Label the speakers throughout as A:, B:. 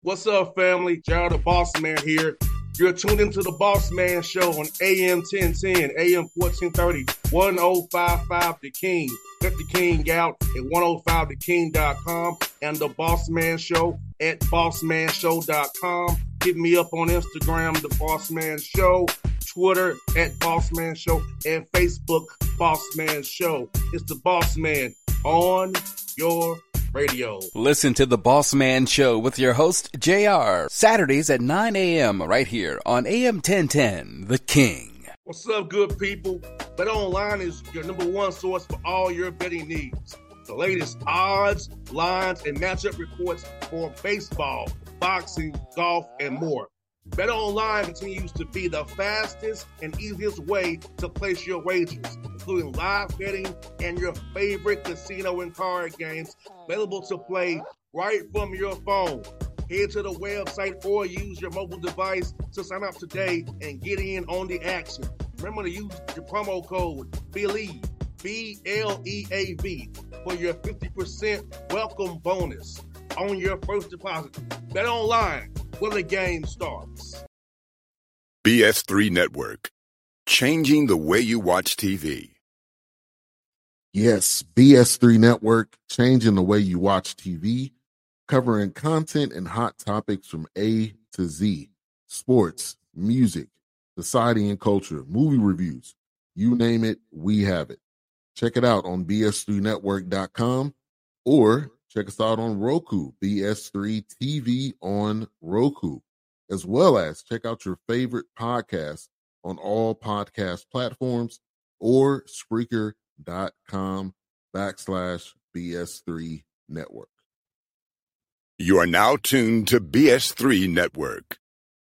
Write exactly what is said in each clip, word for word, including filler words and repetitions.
A: What's up, family? Gerald the Boss Man here. You're tuned into the Boss Man Show on A M ten ten, A M fourteen thirty, ten fifty-five The King. Let the King out at ten fifty the king dot com and the Boss Man Show at boss man show dot com. Hit me up on Instagram, The Boss Man Show, Twitter at Boss Man Show, and Facebook, Boss Man Show. It's the Boss Man on your radio.
B: Listen to The Boss Man Show with your host, J R, Saturdays at nine a.m. right here on A M ten ten, The King.
A: What's up, good people? BetOnline is your number one source for all your betting needs. The latest odds, lines, and matchup reports for baseball, boxing, golf, and more. BetOnline continues to be the fastest and easiest way to place your wagers, including live betting and your favorite casino and card games available to play right from your phone. Head to the website or use your mobile device to sign up today and get in on the action. Remember to use your promo code BELIEVE, B L E A V, for your fifty percent welcome bonus on your first deposit. BetOnline, where the game starts.
C: B S three Network, changing the way you watch T V.
D: Yes, B S three Network, changing the way you watch T V, covering content and hot topics from A to Z, sports, music, society and culture, movie reviews, you name it, we have it. Check it out on B S three network dot com or check us out on Roku, B S three T V on Roku, as well as check out your favorite podcasts on all podcast platforms or Spreaker.com backslash BS3 Network.
C: You are now tuned to B S three Network.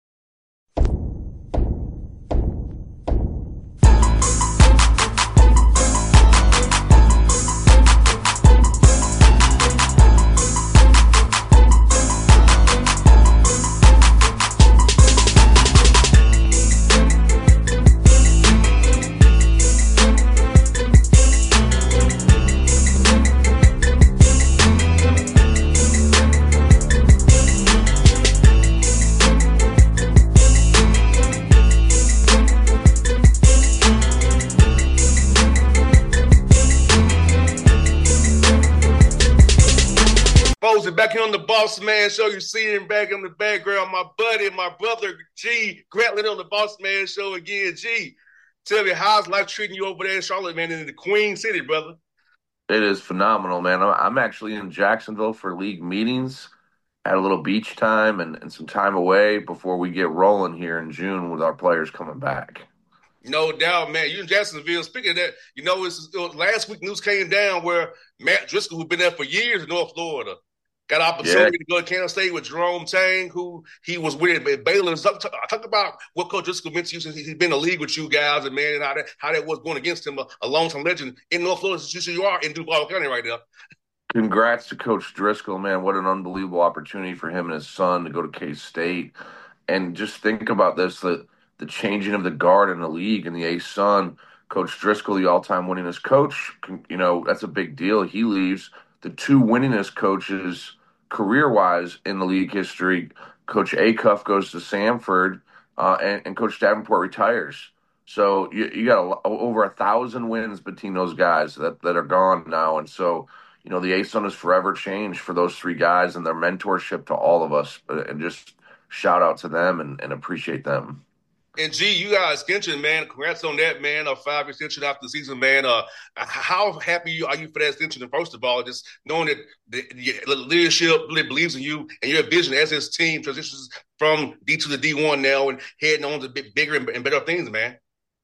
A: Back here on the Boss Man Show, you see him back in the background. My buddy, my brother, G, Grantland on the Boss Man Show again. G, tell me, how's life treating you over there in Charlotte, man, in the Queen City, brother?
E: It is phenomenal, man. I'm actually in Jacksonville for league meetings. Had a little beach time and, and some time away before we get rolling here in June with our players coming back.
A: No doubt, man. You in Jacksonville. Speaking of that, you know, it's, it was, last week news came down where Matt Driscoll, who's been there for years in North Florida, got an opportunity yeah. to go to Kansas State with Jerome Tang, who he was with at Baylor. Talk, talk about what Coach Driscoll meant to you since he's been in the league with you guys, and man, and how that how that was going against him, a, a long-time legend in North Florida. Since you are in Duval County right now.
E: Congrats to Coach Driscoll, man. What an unbelievable opportunity for him and his son to go to K-State. And just think about this, the, the changing of the guard in the league and the A-Sun. Coach Driscoll, the all-time winningest coach, you know, that's a big deal. He leaves. The two winningest coaches career-wise in the league history, Coach Acuff goes to Samford, uh, and, and Coach Davenport retires. So you, you got a, over a thousand wins between those guys that, that are gone now. And so, you know, the A-Sun has forever changed for those three guys and their mentorship to all of us. And just shout out to them and, and appreciate them.
A: And, G, you got an extension, man. Congrats on that, man. A five-year extension after the season, man. Uh, how happy are you for that extension? And first of all, just knowing that the, the leadership really believes in you and your vision as this team transitions from D two to D one now and heading on to bigger and better things, man.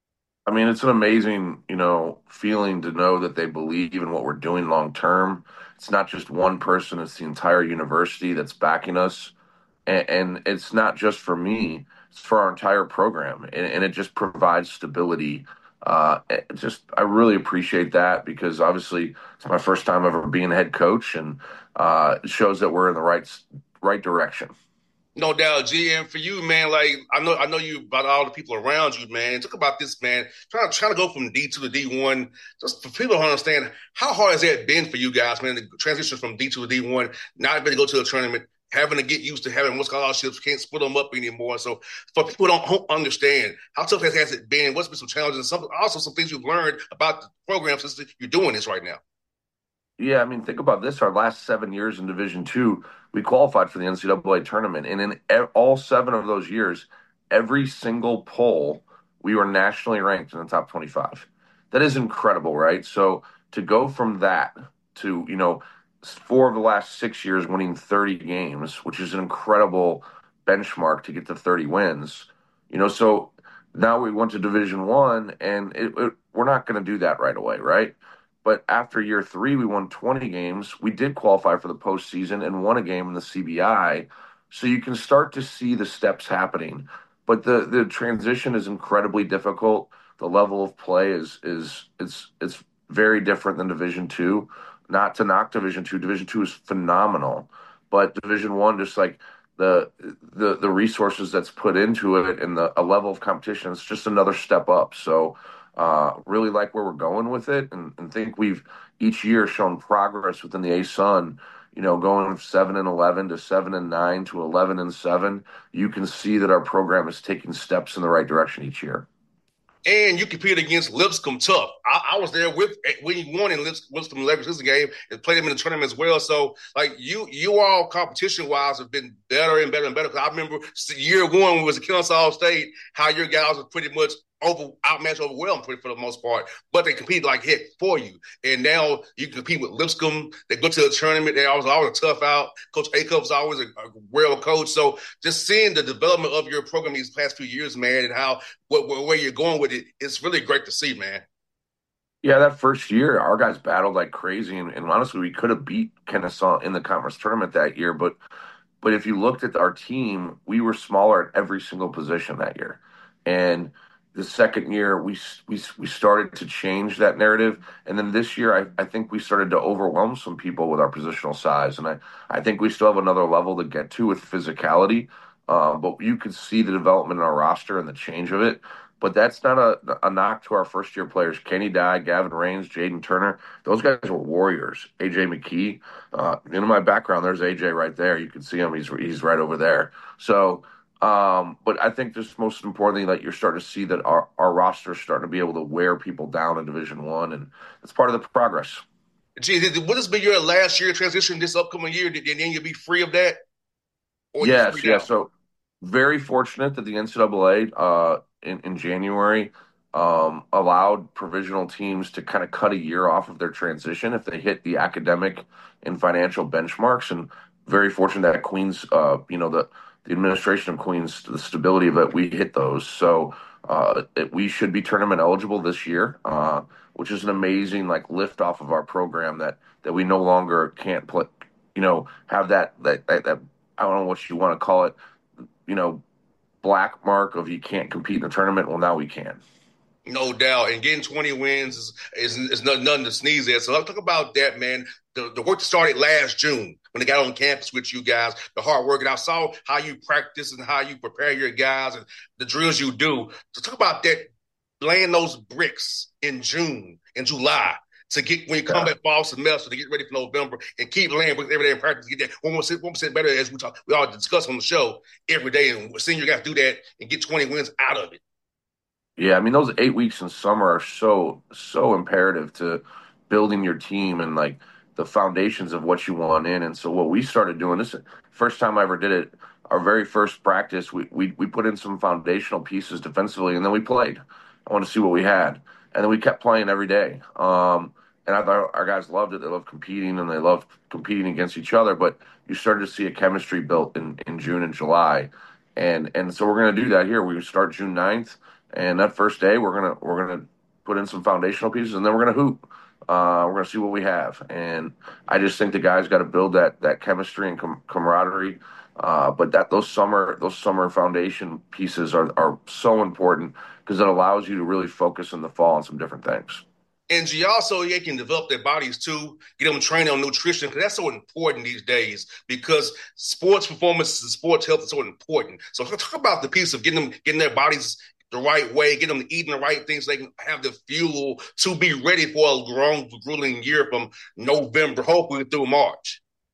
E: I mean, it's an amazing, you know, feeling to know that they believe in what we're doing long-term. It's not just one person. It's the entire university that's backing us. And, and it's not just for me. It's for our entire program, and, and it just provides stability. Uh, it just I really appreciate that because obviously it's my first time ever being head coach, and uh, it shows that we're in the right right direction.
A: No doubt, G. And for you, man, like I know, I know you about all the people around you, man. Talk about this, man. Trying trying to go from D two to D one. Just for people to understand, how hard has that been for you guys, man? The transition from D two to D one, not able to go to a tournament, having to get used to having more scholarships, can't split them up anymore. So for people who don't understand, how tough has it been? What's been some challenges? And some, also some things you've learned about the program since you're doing this right now.
E: Yeah, I mean, think about this. Our last seven years in Division Two, we qualified for the N C double A tournament. And in e- all seven of those years, every single poll, we were nationally ranked in the top twenty-five. That is incredible, right? So to go from that to, you know, four of the last six years winning thirty games, which is an incredible benchmark to get to thirty wins, you know, so now we went to Division One, and it, it, we're not going to do that right away, right? But after year three, we won twenty games. We did qualify for the postseason and won a game in the C B I. So you can start to see the steps happening. But the, the transition is incredibly difficult. The level of play is is it's it's very different than Division Two. Not to knock Division Two. Division Two is phenomenal, but Division One, just like the the the resources that's put into it and the a level of competition, it's just another step up. So. Uh, really like where we're going with it, and, and think we've each year shown progress within the A-Sun. You know, going from seven and eleven to seven and nine to eleven and seven. You can see that our program is taking steps in the right direction each year.
A: And you compete against Lipscomb tough. I, I was there with when you won in Lips, Lipscomb Leverage game and played them in the tournament as well. So, like you, you all competition wise have been better and better and better. Because I remember year one when it was at Kennesaw State, how your guys were pretty much over outmatched, overwhelmed for the most part, but they compete like heck for you. And now you compete with Lipscomb. They go to the tournament. They always always a tough out. Coach Acup's always a, a real coach. So just seeing the development of your program these past few years, man, and how what, where you're going with it, it's really great to see, man.
E: Yeah, that first year, our guys battled like crazy, and, and honestly, we could have beat Kennesaw in the conference tournament that year. But but if you looked at our team, we were smaller at every single position that year, and the second year, we we we started to change that narrative, and then this year, I, I think we started to overwhelm some people with our positional size, and I, I think we still have another level to get to with physicality, uh, but you could see the development in our roster and the change of it. But that's not a, a knock to our first year players. Kenny Dye, Gavin Rains, Jaden Turner, those guys were warriors. A J McKee, uh, in my background, there's A J right there. You can see him; he's he's right over there. So. Um, but I think just most importantly, like you're starting to see that our, our roster is starting to be able to wear people down in Division One, and it's part of the progress.
A: Gee, will this be your last year transition this upcoming year? And then you'll be free of that?
E: Or yes, yes. So very fortunate that the N C double A uh, in, in January um, allowed provisional teams to kind of cut a year off of their transition if they hit the academic and financial benchmarks. And very fortunate that Queens, uh, you know, the the administration of Queens, the stability of it, we hit those. So uh, it, we should be tournament eligible this year, uh, which is an amazing like lift off of our program that that we no longer can't play, you know, have that that, that that I don't know what you want to call it, you know, black mark of you can't compete in the tournament. Well, now we can.
A: No doubt. And getting twenty wins is, is, is nothing, nothing to sneeze at. So let's talk about that, man. The, the work that started last June when they got on campus with you guys, the hard work. And I saw how you practice and how you prepare your guys and the drills you do. So talk about that, laying those bricks in June and July to get, when you come yeah. back fall semester, to get ready for November and keep laying bricks every day in practice to get that one percent better, as we talk, we all discuss on the show every day. And we're seeing you guys do that and get twenty wins out of it.
E: Yeah, I mean, those eight weeks in summer are so, so imperative to building your team and, like, the foundations of what you want in. And so what we started doing, this first time I ever did it, our very first practice, we we, we put in some foundational pieces defensively, and then we played. I wanted to see what we had. And then we kept playing every day. Um, and I thought our guys loved it. They loved competing, and they loved competing against each other. But you started to see a chemistry built in, in June and July. And and so we're going to do that here. We start June ninth. And that first day, we're gonna we're gonna put in some foundational pieces, and then we're gonna hoop. Uh, we're gonna see what we have, and I just think the guys got to build that that chemistry and com- camaraderie. Uh, but that those summer those summer foundation pieces are are so important because it allows you to really focus in the fall on some different things.
A: And G, also, they can develop their bodies too, get them training on nutrition, because that's so important these days, because sports performance and sports health is so important. So talk about the piece of getting them, getting their bodies the right way, get them eating the right things so they can have the fuel to be ready for a long, grueling year from November, hopefully through March.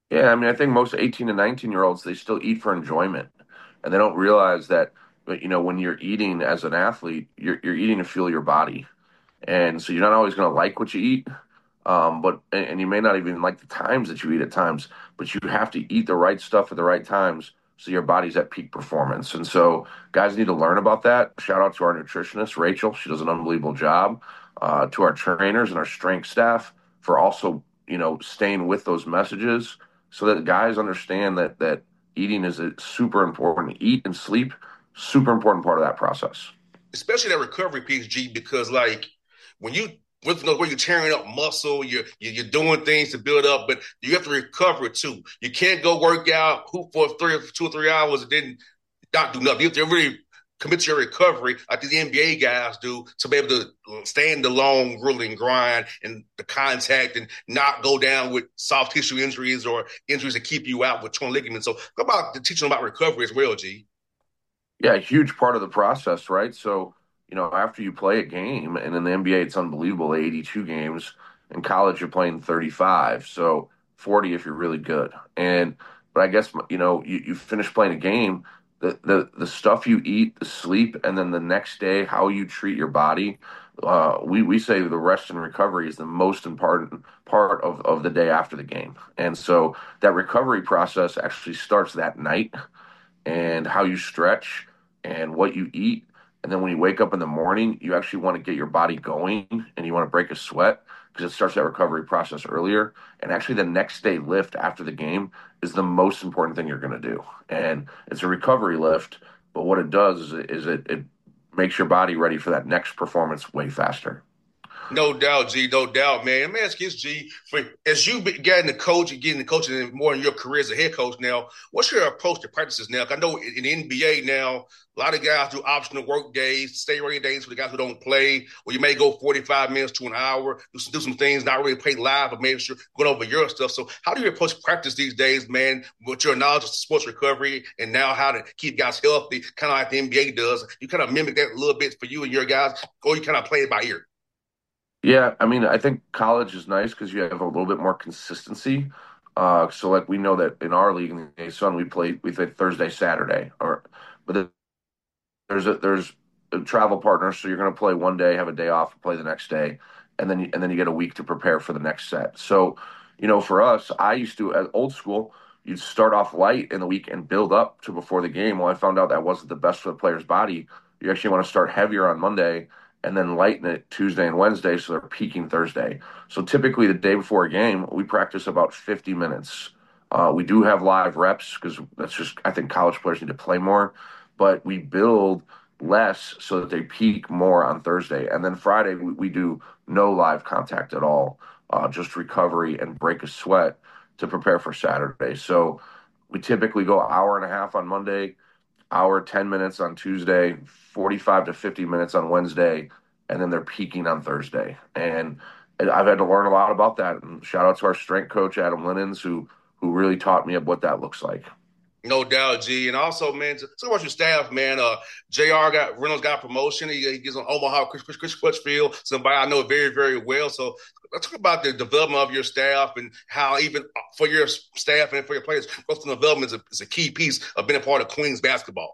E: Yeah, I mean, I think most eighteen and nineteen year olds, they still eat for enjoyment. And they don't realize that, but, you know, when you're eating as an athlete, you're, you're eating to fuel your body. And so you're not always going to like what you eat. Um, but and, and you may not even like the times that you eat at times, but you have to eat the right stuff at the right times so your body's at peak performance. And so guys need to learn about that. Shout out to our nutritionist, Rachel. She does an unbelievable job. Uh, to our trainers and our strength staff for also, you know, staying with those messages so that guys understand that that eating is a super important. Eat and sleep, super important part of that process.
A: Especially that recovery piece, G, because like when you with where you're tearing up muscle, you're you're doing things to build up, but you have to recover too. You can't go work out, hoop for three, two or three hours, and then not do nothing. You have to really commit to your recovery, like the N B A guys do, to be able to stand the long, grueling grind and the contact, and not go down with soft tissue injuries or injuries that keep you out with torn ligaments. So, what about the teaching about recovery as well, G?
E: Yeah, a huge part of the process, right? So, you know, after you play a game, and in the N B A, it's unbelievable, eighty-two games. In college, you're playing thirty-five, so forty if you're really good. And, but I guess, you know, you, you finish playing a game, the, the, the stuff you eat, the sleep, and then the next day, how you treat your body. Uh, we, we say the rest and recovery is the most important part of, of the day after the game. And so that recovery process actually starts that night and how you stretch and what you eat. And then when you wake up in the morning, you actually want to get your body going and you want to break a sweat because it starts that recovery process earlier. And actually, the next day lift after the game is the most important thing you're going to do. And it's a recovery lift, but what it does is it, is it, it makes your body ready for that next performance way faster.
A: No doubt, G. No doubt, man. Let me ask you this, G. For, as you be getting the coach and getting the coaching and more in your career as a head coach now, what's your approach to practices now? I know in the N B A now, a lot of guys do optional work days, stay ready days for the guys who don't play, or you may go forty-five minutes to an hour, do some, do some things, not really play live, but maybe sure going over your stuff. So how do you approach practice these days, man, with your knowledge of sports recovery and now how to keep guys healthy, kind of like the N B A does? You kind of mimic that a little bit for you and your guys, or you kind of play it by ear?
E: Yeah, I mean, I think college is nice because you have a little bit more consistency. Uh, so, like, we know that in our league in the A S U N, we play we play Thursday, Saturday, or but there's a there's a travel partner, so you're going to play one day, have a day off, play the next day, and then you, and then you get a week to prepare for the next set. So, you know, for us, I used to at old school, you'd start off light in the week and build up to before the game. Well, I found out that wasn't the best for the player's body. You actually want to start heavier on Monday and then lighten it Tuesday and Wednesday so they're peaking Thursday. So typically the day before a game, we practice about fifty minutes. Uh, we do have live reps because that's just I think college players need to play more, but we build less so that they peak more on Thursday. And then Friday, we, we do no live contact at all, uh, just recovery and break a sweat to prepare for Saturday. So we typically go hour and a half on Monday, hour, ten minutes on Tuesday, forty-five to fifty minutes on Wednesday, and then they're peaking on Thursday. And I've had to learn a lot about that. And shout out to our strength coach, Adam Linens, who, who really taught me what that looks like.
A: No doubt, G. And also, man, talk about your staff, man. Uh, J R got Reynolds got a promotion. He, he gets on Omaha, Chris, Chris, Chris Crutchfield, somebody I know very, very well. So let's talk about the development of your staff and how even for your staff and for your players, growth and development is a, is a key piece of being a part of Queens basketball.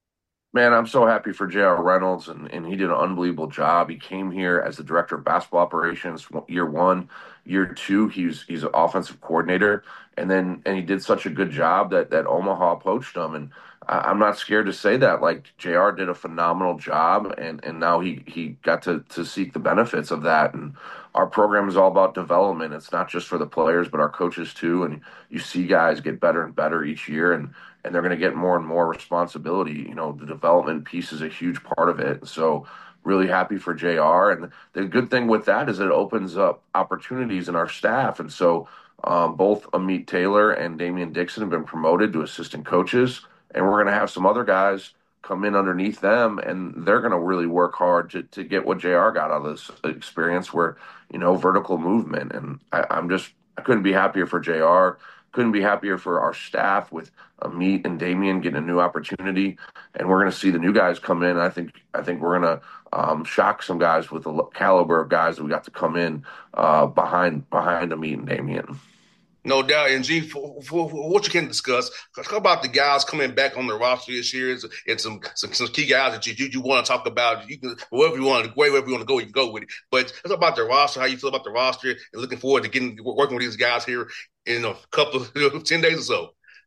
E: Man, I'm so happy for J R. Reynolds, and, and he did an unbelievable job. He came here as the director of basketball operations year one. Year two, he's he's an offensive coordinator, and then and he did such a good job that that Omaha poached him. And I, I'm not scared to say that. Like J R did a phenomenal job, and and now he he got to to seek the benefits of that. And our program is all about development. It's not just for the players, but our coaches too. And you see guys get better and better each year, and and they're going to get more and more responsibility. You know, the development piece is a huge part of it. So really happy for J R. And the good thing with that is it opens up opportunities in our staff. And so um, both Amit Taylor and Damian Dixon have been promoted to assistant coaches. And we're going to have some other guys come in underneath them, and they're going to really work hard to, to get what J R got out of this experience where, you know, vertical movement. And I, I'm just, I couldn't be happier for J R. Couldn't be happier for our staff with Amit and Damian getting a new opportunity, and we're going to see the new guys come in. I think I think we're going to um, shock some guys with the caliber of guys that we got to come in uh, behind behind Amit and Damian.
A: No doubt. And G, for, for, for what you can discuss, talk about the guys coming back on the roster this year and some some, some key guys that you, you, you want to talk about. You can wherever you want to wherever you want to go, you can go with it. But let's talk about the roster, how you feel about the roster, and looking forward to getting working with these guys here in a couple of ten days or so.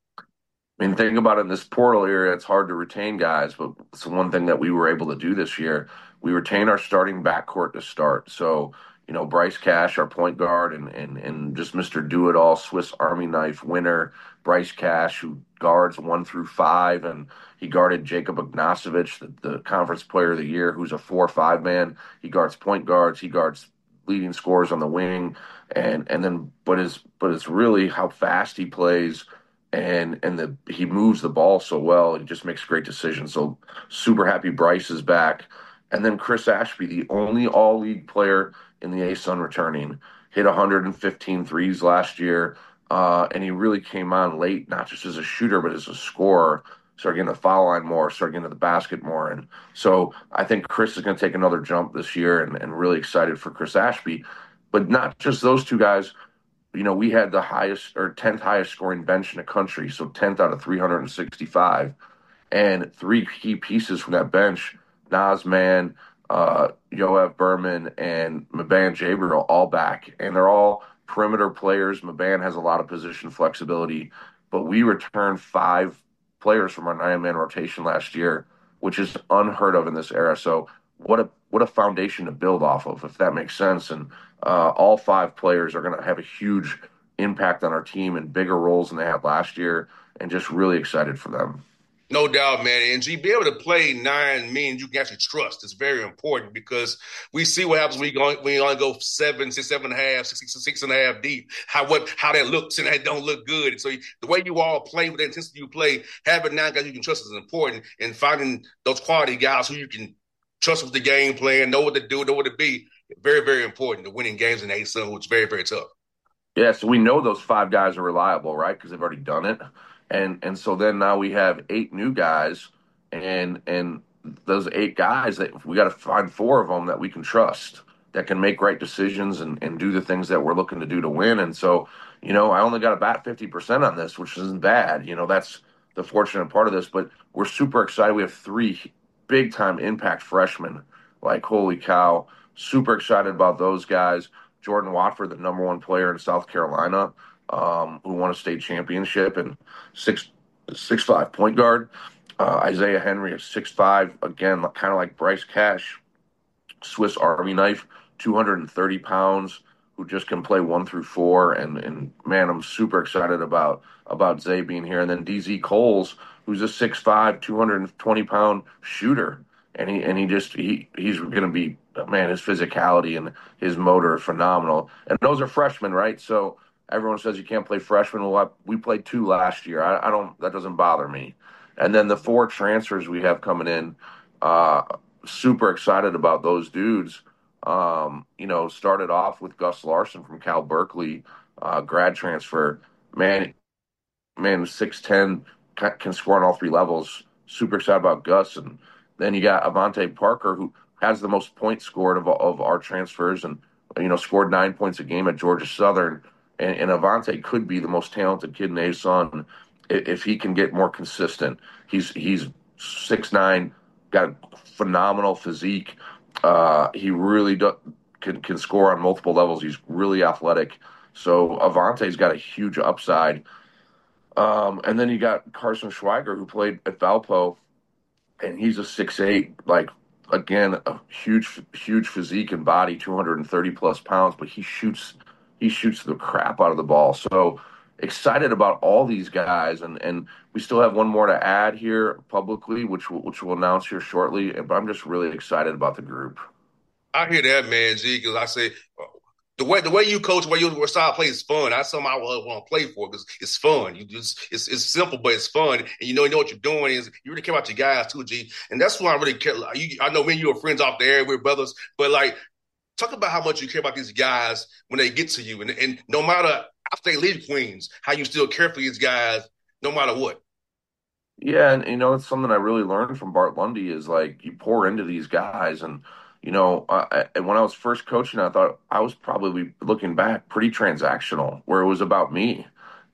E: I mean, think about it in this portal area, it's hard to retain guys, but it's one thing that we were able to do this year. We retained our starting backcourt to start. So, you know, Bryce Cash, our point guard, and and and just Mister Do-It-All, Swiss Army knife winner, Bryce Cash, who guards one through five, and he guarded Jacob Ignacevich, the, the conference player of the year, who's a four or five man. He guards point guards, he guards leading scorers on the wing, and and then but is but it's really how fast he plays and and the he moves the ball so well. He just makes great decisions. So super happy Bryce is back. And then Chris Ashby, the only all-league player in the A-Sun returning, hit one hundred fifteen threes last year, uh, and he really came on late, not just as a shooter, but as a scorer. Started getting the foul line more, started getting to the basket more. And so I think Chris is going to take another jump this year, and, and really excited for Chris Ashby. But not just those two guys. You know, we had the highest or tenth highest scoring bench in the country, so tenth out of three hundred sixty-five. And three key pieces from that bench, Naz Mann, uh, Yoav Berman, and Maban Jabril, all back. And they're all perimeter players. Maban has a lot of position flexibility, but we returned five players from our nine-man rotation last year, which is unheard of in this era. So what a what a foundation to build off of, if that makes sense. And uh, all five players are going to have a huge impact on our team and bigger roles than they had last year, and just really excited for them.
A: No doubt, man. And G, be able to play nine means you can actually trust. It's very important because we see what happens when you, go, when you only go seven, six, seven and a half, six, six, six and a half deep. How what how that looks and that don't look good. And so the way you all play with the intensity you play, having nine guys you can trust is important. And finding those quality guys who you can trust with the game plan, know what to do, know what to be. Very, very important to winning games in A-Sun, which is very, very tough.
E: Yeah, so we know those five guys are reliable, right? Because they've already done it. And and so then now we have eight new guys, and and those eight guys, that we got to find four of them that we can trust, that can make right decisions and, and do the things that we're looking to do to win. And so, you know, I only got to bat fifty percent on this, which isn't bad. You know, that's the fortunate part of this. But we're super excited. We have three big-time impact freshmen. Like, holy cow, super excited about those guys. Jordan Watford, the number one player in South Carolina, um, who won a state championship, and six six five point guard. Uh, Isaiah Henry is six five, again, kind of like Bryce Cash, Swiss Army knife, two hundred thirty pounds, who just can play one through four. And, and man, I'm super excited about about Zay being here. And then D Z Coles, who's a six five, two hundred twenty pound shooter. And he and he just he he's going to be, man, his physicality and his motor are phenomenal. And those are freshmen, right? So everyone says you can't play freshmen. Well, we played two last year. I, I don't. That doesn't bother me. And then the four transfers we have coming in, uh, super excited about those dudes. Um, you know, started off with Gus Larson from Cal Berkeley, uh, grad transfer. Man, man, six ten, can score on all three levels. Super excited about Gus. And then you got Avante Parker, who has the most points scored of, of our transfers, and you know, scored nine points a game at Georgia Southern. And, and Avante could be the most talented kid in A-Sun if, if he can get more consistent. He's he's six nine, got a phenomenal physique. Uh, he really do, can can score on multiple levels. He's really athletic. So Avante's got a huge upside. Um, and then you got Carson Schweiger, who played at Valpo, and he's a six eight, like, again, a huge, huge physique and body, two hundred thirty plus pounds, but he shoots, he shoots the crap out of the ball. So excited about all these guys, and, and we still have one more to add here publicly, which we'll, which we'll announce here shortly. But I'm just really excited about the group.
A: I hear that, man, G, because I say the way the way you coach, the way your style play is fun. That's something I want to play for because it's fun. You just it's it's simple, but it's fun, and you know you know what you're doing. Is you really care about your guys too, G, and that's why I really care. Like, you, I know me and you are friends off the air, we're brothers, but like talk about how much you care about these guys when they get to you, and and no matter after they leave Queens, how you still care for these guys, no matter what.
E: Yeah, and you know, it's something I really learned from Bart Lundy is like you pour into these guys, and you know, uh, and when I was first coaching, I thought I was probably, looking back, pretty transactional, where it was about me.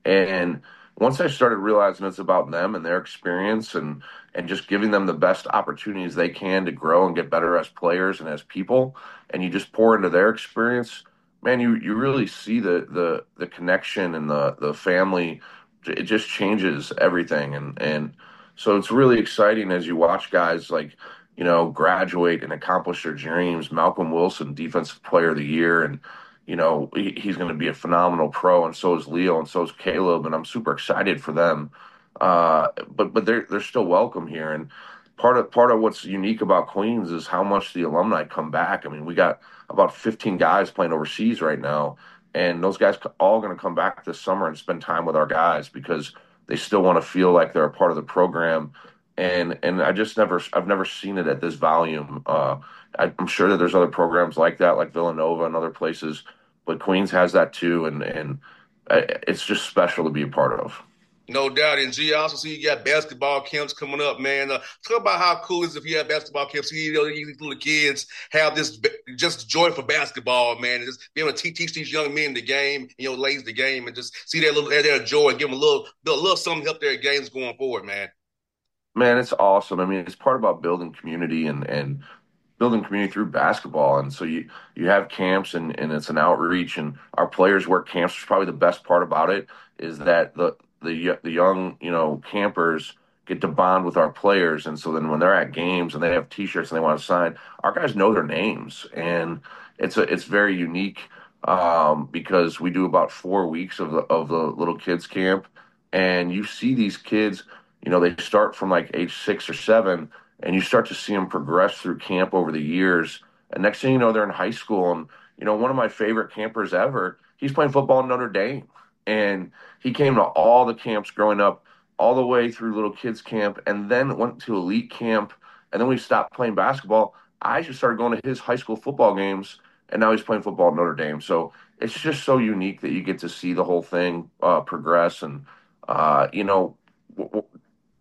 E: And once I started realizing it's about them and their experience, and and just giving them the best opportunities they can to grow and get better as players and as people, and you just pour into their experience, man, you you really see the the the connection and the the family. It just changes everything, and and so it's really exciting as you watch guys like, you know, graduate and accomplish their dreams. Malcolm Wilson, Defensive Player of the Year, and you know he, he's going to be a phenomenal pro, and so is Leo, and so is Caleb, and I'm super excited for them. Uh, but but they're they're still welcome here, and part of part of what's unique about Queens is how much the alumni come back. I mean, we got about fifteen guys playing overseas right now, and those guys all going to come back this summer and spend time with our guys because they still want to feel like they're a part of the program. And and I just never I've never seen it at this volume. Uh, I, I'm sure that there's other programs like that, like Villanova and other places, but Queens has that too, and and uh, it's just special to be a part of.
A: No doubt. And G, I also see you got basketball camps coming up, man. Uh, talk about how cool it is if you have basketball camps. See, you know, these little kids have this just joy for basketball, man. And just be able to teach, teach these young men the game, you know, ladies the game, and just see their little their joy and give them a little, a little something to help their games going forward, man.
E: Man, it's awesome. I mean, it's part about building community and and building community through basketball. And so you you have camps, and, and it's an outreach, and our players work camps. Which is probably the best part about it is that the the the young, you know, campers get to bond with our players. And so then when they're at games and they have T-shirts and they want to sign, our guys know their names, and it's a it's very unique, um, because we do about four weeks of the of the little kids camp, and you see these kids. You know, they start from like age six or seven, and you start to see them progress through camp over the years. And next thing you know, they're in high school. And, you know, one of my favorite campers ever, he's playing football in Notre Dame. And he came to all the camps growing up, all the way through little kids camp, and then went to elite camp. And then we stopped playing basketball. I just started going to his high school football games, and now he's playing football at Notre Dame. So it's just so unique that you get to see the whole thing uh, progress. And, uh, you know, w- w-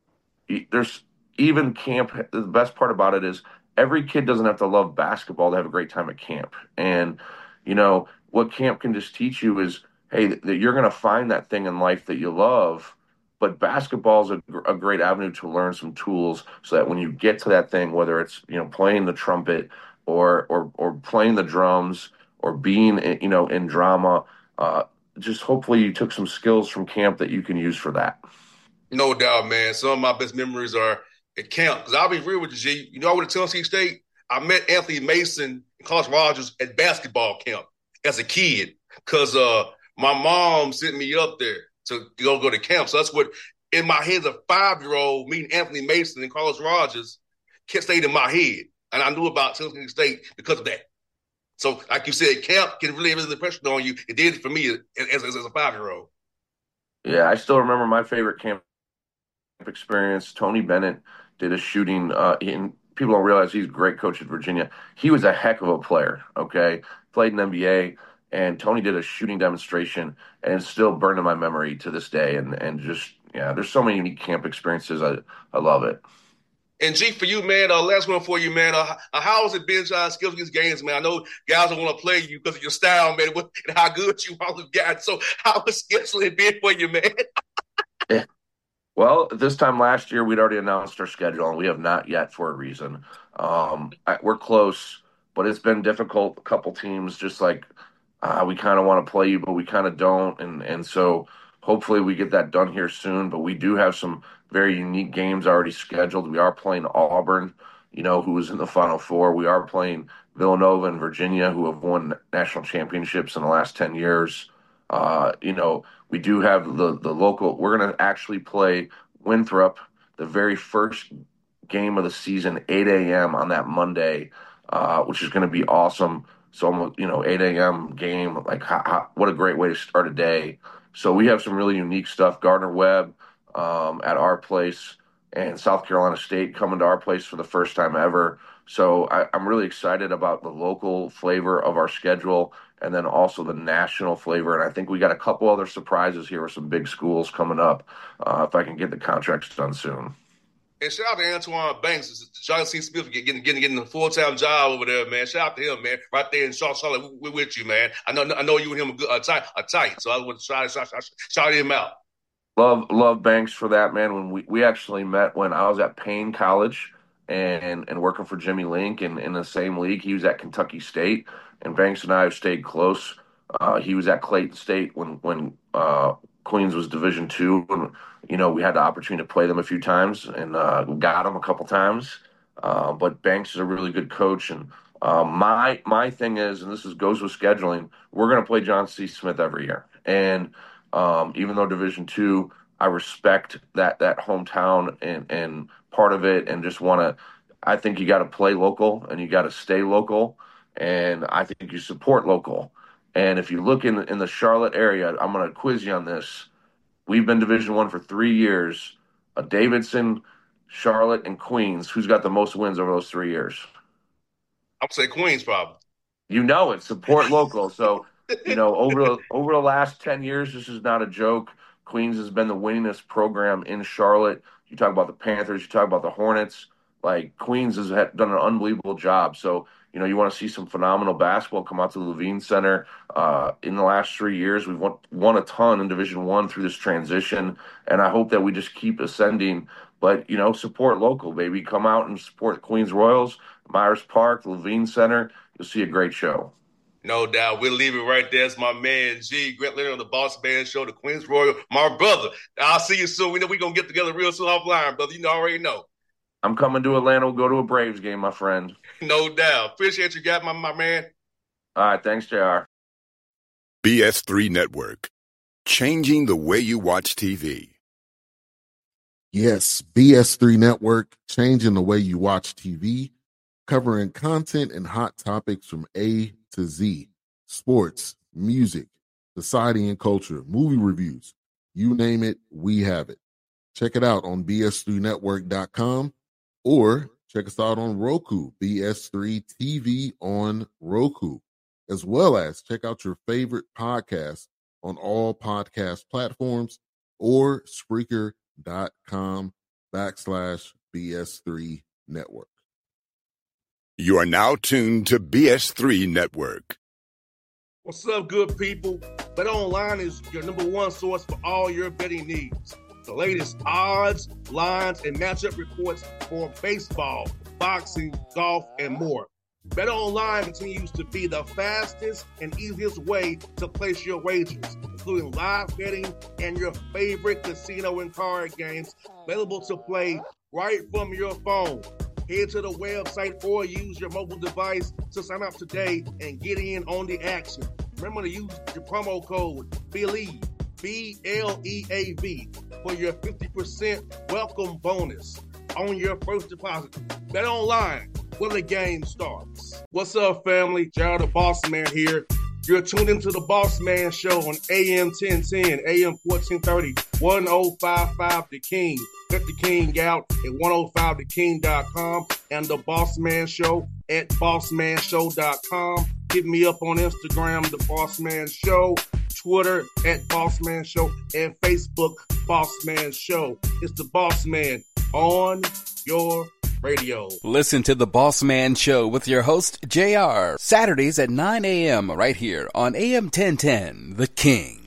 E: there's even camp. The best part about it is every kid doesn't have to love basketball to have a great time at camp. And, you know, what camp can just teach you is, hey, that you're going to find that thing in life that you love. But basketball is a, a great avenue to learn some tools so that when you get to that thing, whether it's, you know, playing the trumpet or, or, or playing the drums or being, you know, in drama, uh, just hopefully you took some skills from camp that you can use for that.
A: No doubt, man. Some of my best memories are at camp. Because I'll be real with you, G. You know, I went to Tennessee State. I met Anthony Mason and Carlos Rogers at basketball camp as a kid because uh, my mom sent me up there to, to go go to camp. So that's what, in my head as a five-year-old, meeting Anthony Mason and Carlos Rogers stayed in my head. And I knew about Tennessee State because of that. So, like you said, camp can really have an impression on you. It did for me as, as, as a five-year-old.
E: Yeah, I still remember my favorite camp experience. Tony Bennett did a shooting, uh, and people don't realize he's a great coach at Virginia. He was a heck of a player, okay? Played in N B A, and Tony did a shooting demonstration, and it's still burned in my memory to this day. And, and just, yeah, there's so many unique camp experiences. I, I love it.
A: And G, for you, man, uh, last one for you, man. Uh, how has it been trying to schedule these games, man? I know guys don't want to play you because of your style, man, and how good you all have got. So how has scheduling been for you, man?
E: Yeah. Well, this time last year, we'd already announced our schedule, and we have not yet for a reason. Um, I, we're close, but it's been difficult. A couple teams just like, uh, we kind of want to play you, but we kind of don't. And, and so hopefully we get that done here soon. But we do have some very unique games already scheduled. We are playing Auburn, you know, who was in the Final Four. We are playing Villanova and Virginia, who have won national championships in the last ten years. Uh, you know, we do have the, the local, we're going to actually play Winthrop, the very first game of the season, eight a.m. on that Monday, uh, which is going to be awesome. So, you know, eight a.m. game, like how, how, what a great way to start a day. So we have some really unique stuff. Gardner Webb um, at our place, and South Carolina State coming to our place for the first time ever. So I, I'm really excited about the local flavor of our schedule and then also the national flavor. And I think we got a couple other surprises here with some big schools coming up uh, if I can get the contracts done soon.
A: And shout out to Antoine Banks. John C. Smith getting getting getting a full time job over there, man. Shout out to him, man. Right there in Charlotte, we're with you, man. I know I know you and him are good, are tight, are tight. So I want to shout, shout, shout, shout him out.
E: Love love Banks for that, man. When we, we actually met when I was at Payne College and and working for Jimmy Link and in the same league. He was at Kentucky State, and Banks and I have stayed close. Uh, he was at Clayton State when when uh, Queens was Division two, and you know we had the opportunity to play them a few times and uh, got them a couple times. Uh, but Banks is a really good coach, and uh, my my thing is, and this is goes with scheduling. We're going to play John C. Smith every year, and um, even though Division two, I respect that that hometown and and part of it, and just want to. I think you got to play local and you got to stay local, and I think you support local. And if you look in in the Charlotte area, I'm going to quiz you on this. We've been Division One for three years. Uh, Davidson, Charlotte, and Queens. Who's got the most wins over those three years?
A: I would say Queens, probably.
E: You know it. Support local. So, you know, over over the last ten years, this is not a joke. Queens has been the winningest program in Charlotte. You talk about the Panthers. You talk about the Hornets. Like, Queens has had, done an unbelievable job. So, you know, you want to see some phenomenal basketball come out to the Levine Center. Uh, in the last three years, we've won, won a ton in Division One through this transition, and I hope that we just keep ascending. But, you know, support local, baby. Come out and support the Queens Royals, Myers Park, the Levine Center. You'll see a great show.
A: No doubt. We'll leave it right there. It's my man, G. Grant Leonard on the Boss Man Show, the Queens Royal, my brother. I'll see you soon. We know we're going to get together real soon offline, brother. You already know.
E: I'm coming to Atlanta. We'll go to a Braves game, my friend.
A: No doubt. Appreciate you, guys, my, my man.
E: All right. Thanks, J R.
C: B S three Network. Changing the way you watch T V.
D: Yes, B S three Network, changing the way you watch T V, covering content and hot topics from A to Z. Sports, music, society and culture, movie reviews. You name it, we have it. Check it out on B S three network dot com. Or check us out on Roku, B S three T V on Roku, as well as check out your favorite podcast on all podcast platforms or Spreaker.com backslash BS3 Network.
C: You are now tuned to B S three Network.
A: What's up, good people? BetOnline is your number one source for all your betting needs. The latest odds, lines, and matchup reports for baseball, boxing, golf, and more. BetOnline continues to be the fastest and easiest way to place your wagers, including live betting and your favorite casino and card games available to play right from your phone. Head to the website or use your mobile device to sign up today and get in on the action. Remember to use your promo code BELIEVE, B L E A V, for your fifty percent welcome bonus on your first deposit. Bet online where the game starts. What's up, family? Jared the Boss Man here. You're tuned into the Boss Man Show on A M ten ten, A M fourteen thirty, ten fifty-five The King. Check The King out at ten fifty the king dot com and the Boss Man Show at boss man show dot com. Hit me up on Instagram, The Boss Man Show, Twitter at Boss Man Show, and Facebook, Boss Man Show. It's the Boss Man on your radio.
B: Listen to The Boss Man Show with your host, J R, Saturdays at nine a.m. right here on A M ten ten, The King.